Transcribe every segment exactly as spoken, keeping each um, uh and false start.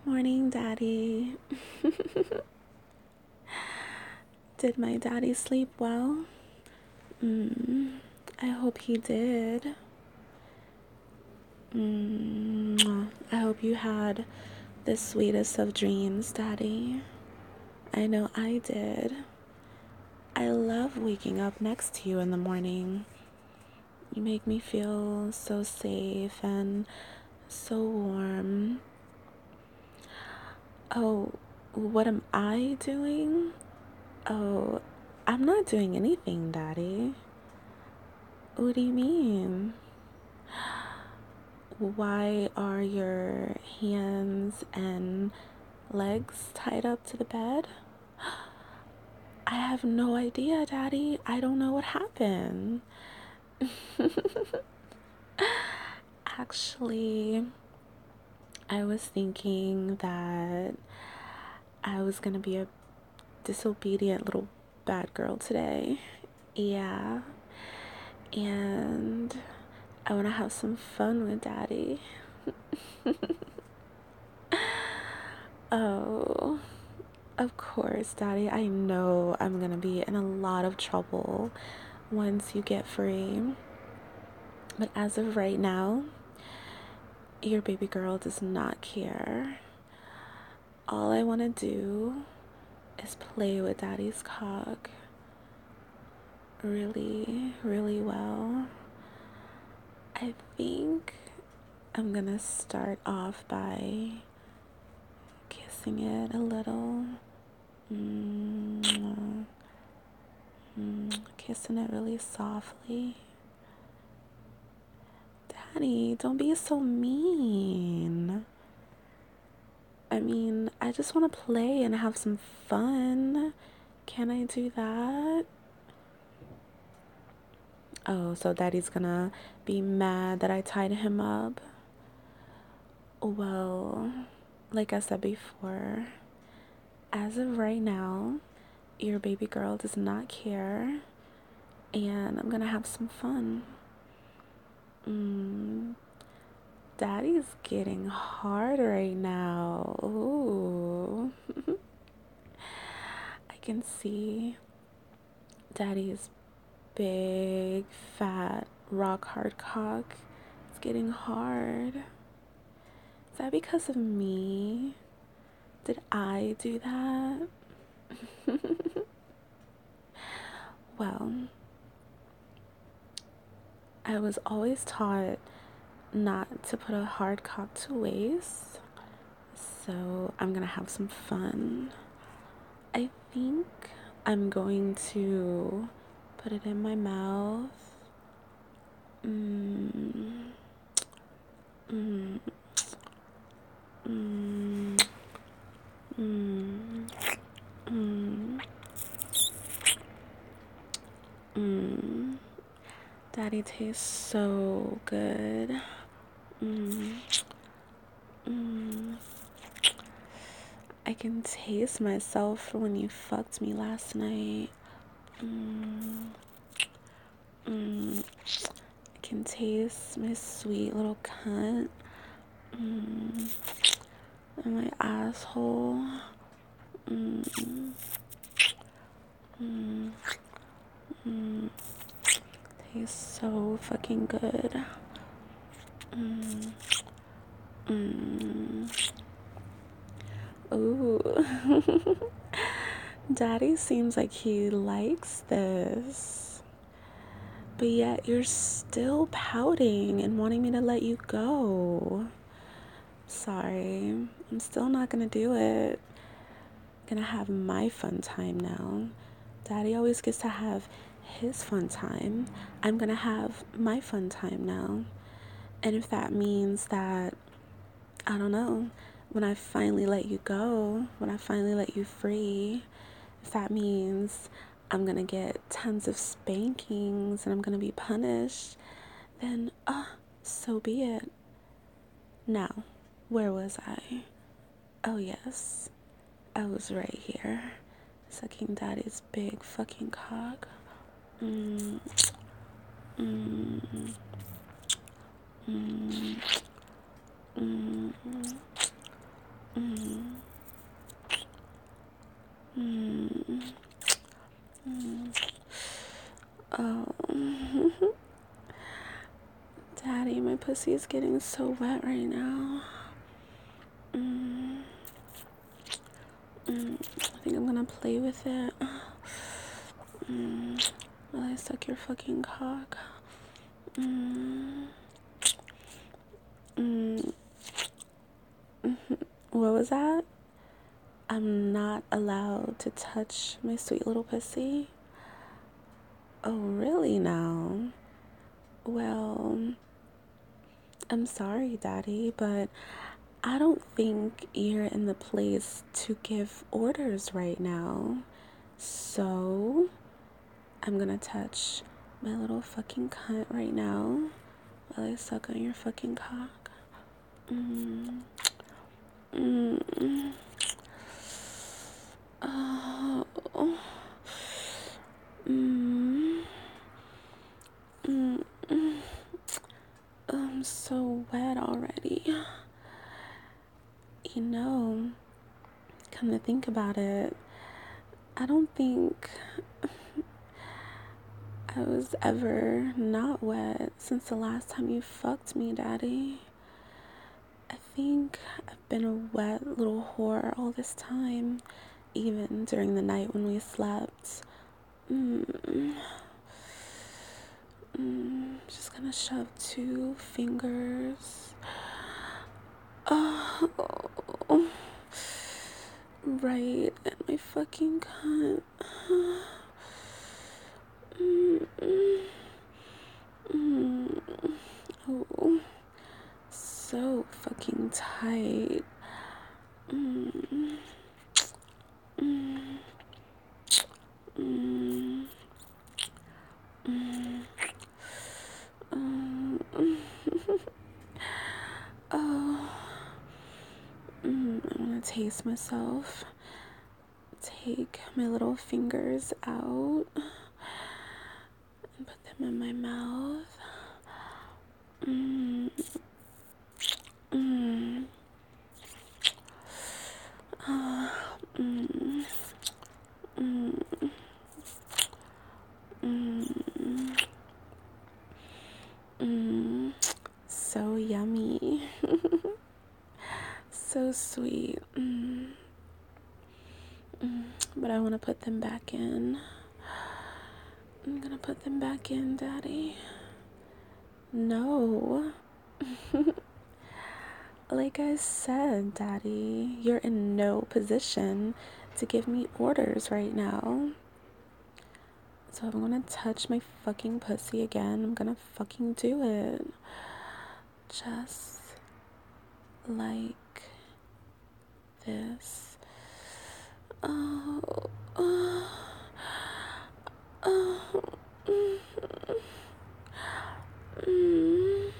Morning, Daddy. Did my daddy sleep well? Mm, I hope he did. Mm, I hope you had the sweetest of dreams, Daddy. I know I did. I love waking up next to you in the morning. You make me feel so safe and so warm. Oh, what am I doing? Oh, I'm not doing anything, Daddy. What do you mean? Why are your hands and legs tied up to the bed? I have no idea, Daddy. I don't know what happened. Actually, I was thinking that I was gonna be a disobedient little bad girl today. Yeah. And I wanna have some fun with Daddy. Oh, of course, Daddy. I know I'm gonna be in a lot of trouble once you get free. But as of right now, your baby girl does not care. All I want to do is play with Daddy's cock really, really well. I think I'm gonna start off by kissing it a little. Mm, mm, kissing it really softly. Daddy, don't be so mean. I mean, I just want to play and have some fun. Can I do that? Oh, so Daddy's gonna be mad that I tied him up? Well, like I said before, as of right now, your baby girl does not care, and I'm gonna have some fun. Mm, Daddy's getting hard right now. Ooh. I can see Daddy's big, fat, rock hard cock. It's getting hard. Is that because of me? Did I do that? Well, I was always taught not to put a hard cock to waste, so I'm gonna have some fun. I think I'm going to put it in my mouth. Mm. Mm. Mm. Mm. Mm. Mm. Daddy tastes so good. Mm. Mm. I can taste myself from when you fucked me last night. Mm. Mm. I can taste my sweet little cunt. Mm. And my asshole. Mm. Mm. Mm. Tastes so fucking good. Mm. Mm. Ooh. Daddy seems like he likes this. But yet you're still pouting and wanting me to let you go. Sorry. I'm still not gonna do it. I'm gonna have my fun time now. Daddy always gets to have his fun time. I'm gonna have my fun time now. And if that means that, I don't know, when I finally let you go, when I finally let you free, if that means I'm gonna get tons of spankings and I'm gonna be punished, then, ah, uh, so be it. Now, where was I? Oh, yes, I was right here, sucking Daddy's big fucking cock. Mm. Mm. Mm. Mm. Mm. Mm. Mm. Oh. Daddy, my pussy is getting so wet right now. Mm. Mm. I think I'm gonna play with it. Mm. While I suck your fucking cock. Mm. Mm. What was that? I'm not allowed to touch my sweet little pussy? Oh, really now? Well, I'm sorry, Daddy, but I don't think you're in the place to give orders right now. So, I'm gonna touch my little fucking cunt right now while I suck on your fucking cock. Mm. Mm. Oh. Mm. Mm. Mm. I'm so wet already. You know, come to think about it, I don't think I was ever not wet since the last time you fucked me, Daddy. I think I've been a wet little whore all this time, even during the night when we slept. Mm. Mm. Just gonna shove two fingers. Oh. Right at my fucking cunt. Mm. Mm. Oh. So fucking tight. Mm. Mm. Mm. Mm. Um, oh. Mm, I want to taste myself. Take my little fingers out and put them in my mouth. Mm. Mm. Uh, mm. Mm. Mm. Mm. So yummy. So sweet. Mm. Mm. But I want to put them back in. I'm gonna put them back in, Daddy. No. Like I said, Daddy, you're in no position to give me orders right now. So if I'm gonna touch my fucking pussy again, I'm gonna fucking do it. Just like this. Oh, oh, oh, mm, mm.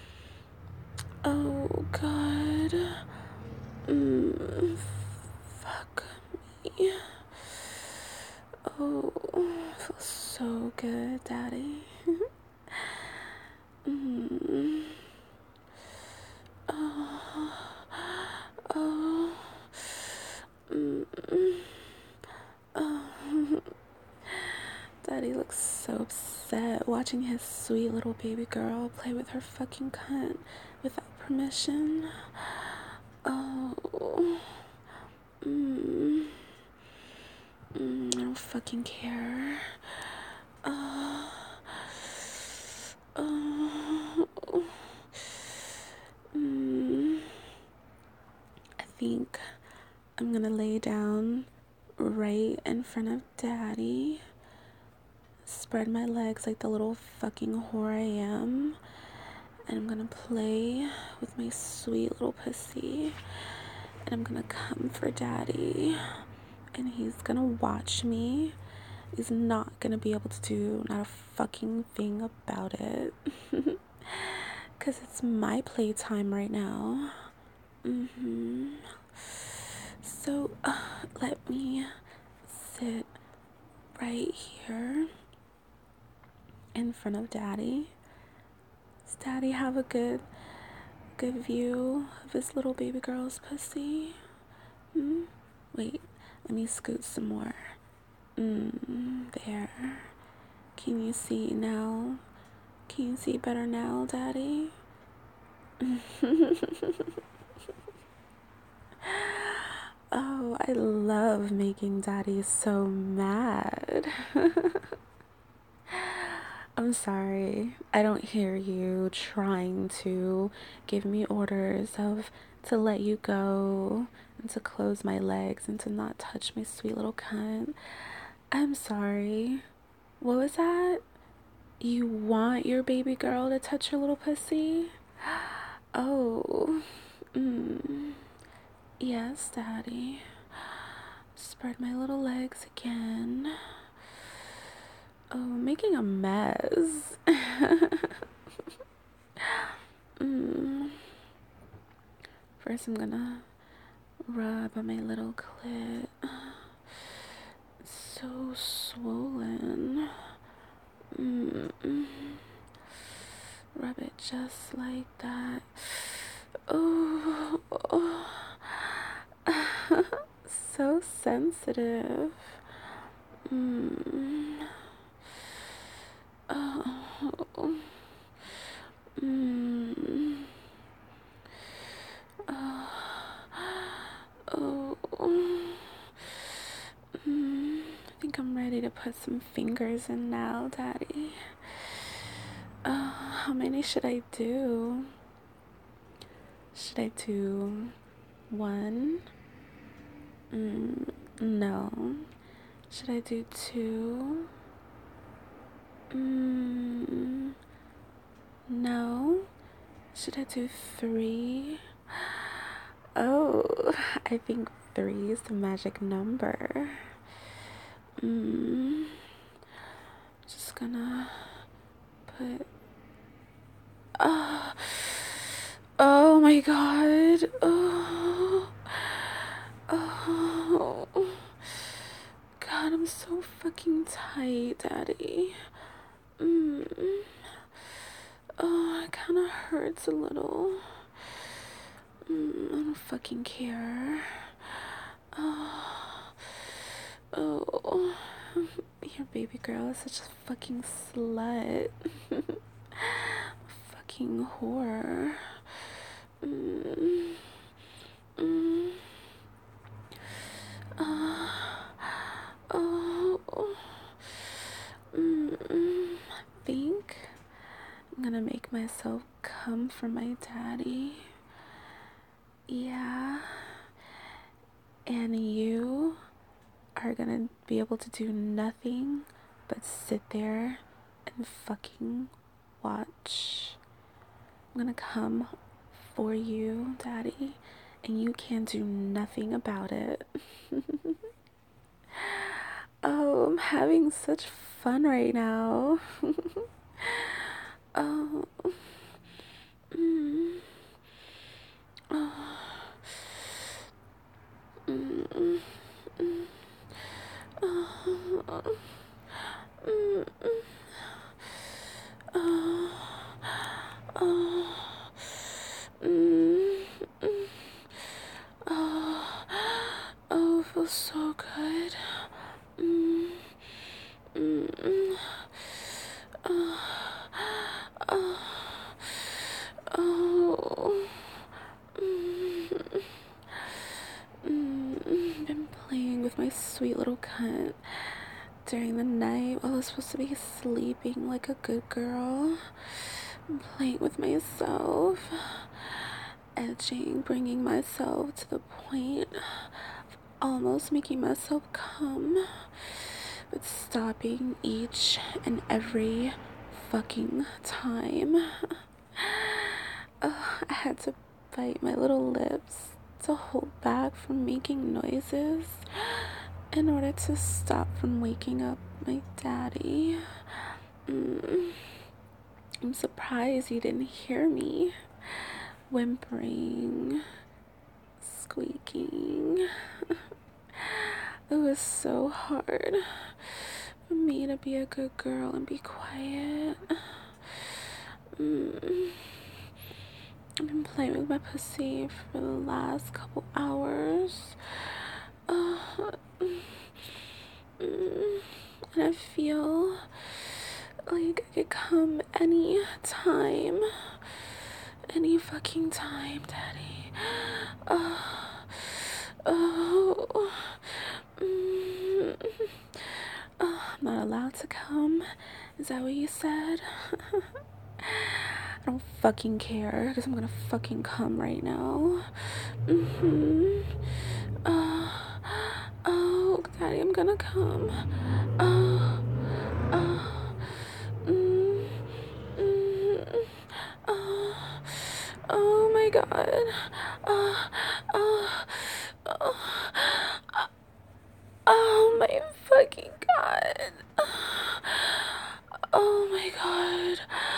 Oh, God. Mm, fuck me. Oh, feels so good, Daddy. Mm. Oh, oh, mm, oh. Daddy looks so upset watching his sweet little baby girl play with her fucking cunt without permission. Oh, mm, mm, I don't fucking care. Oh, oh, mm. I think I'm gonna lay down right in front of Daddy, spread my legs like the little fucking whore I am, and I'm gonna play with my sweet little pussy, and I'm gonna come for Daddy, and he's gonna watch me. He's not gonna be able to do not a fucking thing about it. Cause it's my playtime right now. Mm-hmm. So, uh, let me sit right here in front of Daddy. Does Daddy have a good, good view of his little baby girl's pussy? Mm, wait, let me scoot some more. Mm, there. Can you see now? Can you see better now, Daddy? Oh, I love making Daddy so mad. I'm sorry. I don't hear you trying to give me orders of to let you go and to close my legs and to not touch my sweet little cunt. I'm sorry. What was that? You want your baby girl to touch your little pussy? Oh. Mm. Yes, Daddy. Spread my little legs again. Oh, making a mess. mm. First, I'm gonna rub on my little clit. It's so swollen. Mm. Rub it just like that. Oh, oh. So sensitive. Mm. Oh. Mm. Oh. Oh. Mm. I think I'm ready to put some fingers in now, Daddy. Oh, how many should I do? Should I do one? Mm, no. Should I do two? Mm, no. Should I do three? Oh, I think three is the magic number. Mm, just gonna put. Oh, oh my god. Oh, oh. God, I'm so fucking tight, Daddy. Mm. Oh, it kind of hurts a little. Mm, I don't fucking care. Oh, oh, your baby girl is such a fucking slut. Fucking whore. Mm. Mm. Uh, oh. Mm. I think I'm gonna make myself come for my daddy. Yeah. And you are gonna be able to do nothing but sit there and fucking watch. I'm gonna come for you, Daddy, and you can't do nothing about it. Oh, I'm having such fun right now. Oh. Mm. Oh. Mm. Mm. Oh. Mm. Oh. Oh. Mm. Oh. Oh, it feels so good. Mm. Mm. Oh. Oh. Oh. Mm. Mm. Been playing with my sweet little cunt during the night while I was supposed to be sleeping like a good girl. I'm playing with myself, edging, bringing myself to the point of almost making myself come, but stopping each and every fucking time. Oh, I had to bite my little lips to hold back from making noises in order to stop from waking up my daddy. Mm. I'm surprised you didn't hear me whimpering, squeaking. It was so hard for me to be a good girl and be quiet. Mm. I've been playing with my pussy for the last couple hours. Uh, and I feel like I could come any time. Any fucking time, Daddy. Uh, oh. Mm, uh, I'm not allowed to come. Is that what you said? I don't fucking care, because I'm gonna fucking come right now. Mm-hmm. Uh, oh, Daddy, I'm gonna come. Uh, uh, mm, mm, uh, oh my God. Uh, uh, uh, oh my fucking God. Oh my God.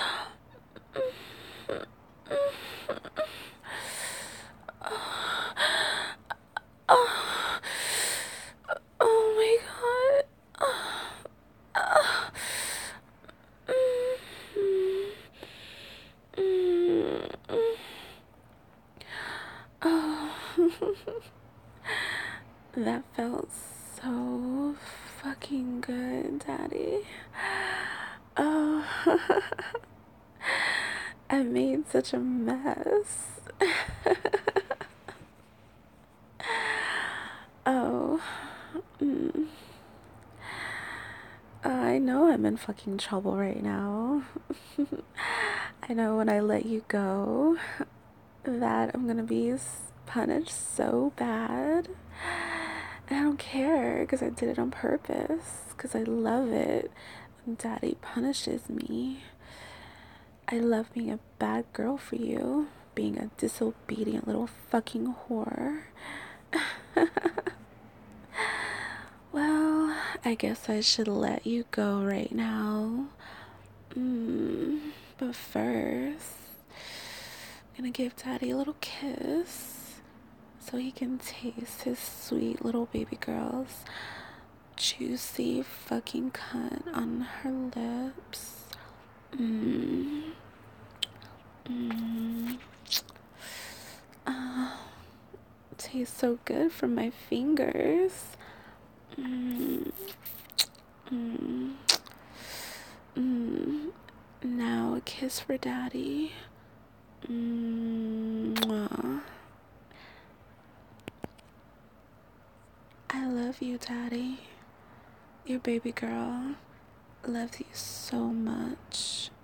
Oh, oh my God. Uh, mm, mm, mm. Oh, that felt so fucking good, Daddy. Oh, I made such a mess. Oh, mm. I know I'm in fucking trouble right now. I know when I let you go that I'm gonna be punished so bad. And I don't care because I did it on purpose, because I love it when Daddy punishes me. I love being a bad girl for you, being a disobedient little fucking whore. Well, I guess I should let you go right now. Mm, but first, I'm gonna give Daddy a little kiss so he can taste his sweet little baby girl's juicy fucking cunt on her lips. Mmm. Mmm. Ah, tastes so good from my fingers. Mmm. Mmm. Mmm. Now a kiss for Daddy. Mmm. I love you, Daddy. Your baby girl loves you so much.